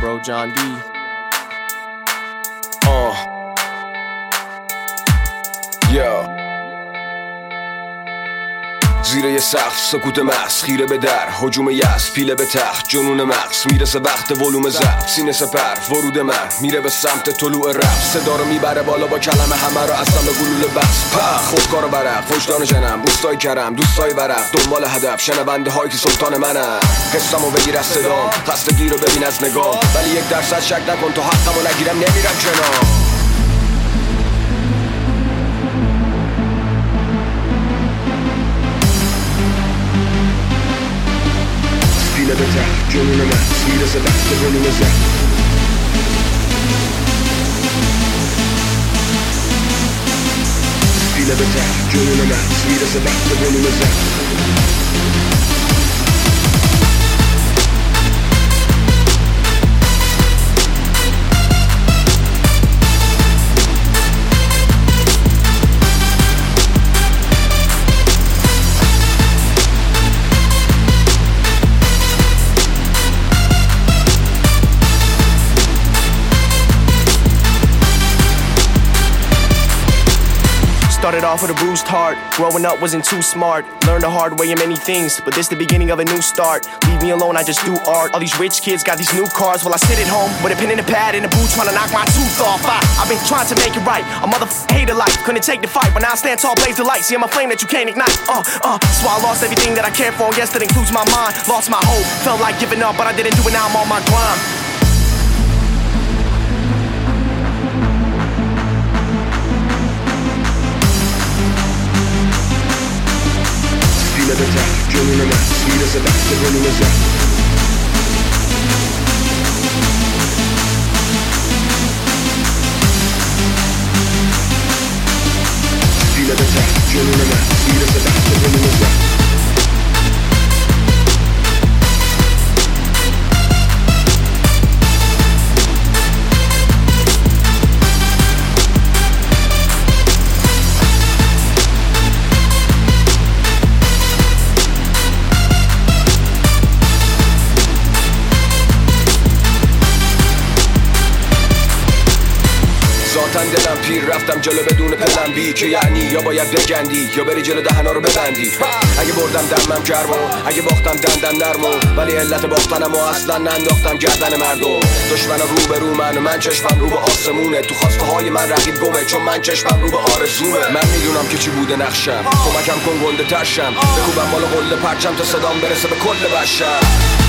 bro, John D. زیر یه سقف سکوت محض، خیره به در هجوم یأس، پیله به تخت جنون مغز، میرسه وقت ولوم ضعف، سینه سپر ورود من میره به سمت طلوع رفت، صدا رو میبره بالا با کلمه، همه رو اصلا به گلوله بس پخ، خودکار برق وجدان جنم، روستای کرم دوستای ورق، دنبال هدف شنونده هایی که سلطان منم، حسمو بگیر از صدام، خستگی رو ببین از نگاه، ولی 1% شک نکن تو حقمو نگیرم نمیرم کنار. پیله به ته جنون من میرسه وقت ولوم ضعف، پیله به ته جنون من میرسه وقت ولوم ضعف. Started off with a bruised heart. Growing up wasn't too smart. Learned the hard way in many things, but this the beginning of a new start. Leave me alone, I just do art. All these rich kids got these new cars, while I sit at home with a pen and a pad in a boot trying to knock my tooth off. I've been trying to make it right. A motherfucker hated life, couldn't take the fight, but now I stand tall, blaze the light. See, I'm a flame that you can't ignite. So I lost everything that I cared for. Yes, that includes my mind. Lost my hope, felt like giving up, but I didn't do it. Now I'm on my grind. پیله به ته جنون من میرسه وقت ولوم ضعف، پیله به ته جنون من میرسه وقت ولوم ضعف. ذاتن دلم پیر رفتم جلو بدون پلن بی، که یعنی یا باید بگندی یا بری جلو دهنا رو ببندی. اگه بردم دمم گرمو، اگه باختم دندم نرمو، ولی علت باختنمو اصلا ننداختم گردن مردم. دشمن رو به رو من چشمم رو به آسمونه، تو خواسته های من رقیب گمه، چون من چشمم رو به آرزومه. من میدونم که چی بوده نقشم، کمکم کن گنده تر شم، بکوبم بالا قله پرچم تا صدام برسه به کل بشر.